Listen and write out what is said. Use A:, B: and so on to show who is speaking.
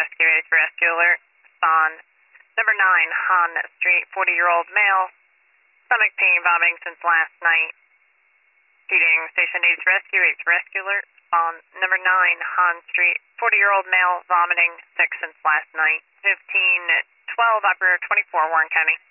A: Rescue, 8 Rescue Alert. Spawn number 9, Han Street, 40-year-old male. Stomach pain, vomiting since last night. Heating Station 8 Rescue, 8 Rescue Alert. Spawn number 9, Han Street, 40-year-old male, vomiting, sick since last night. 1512, Operator 24, Warren County.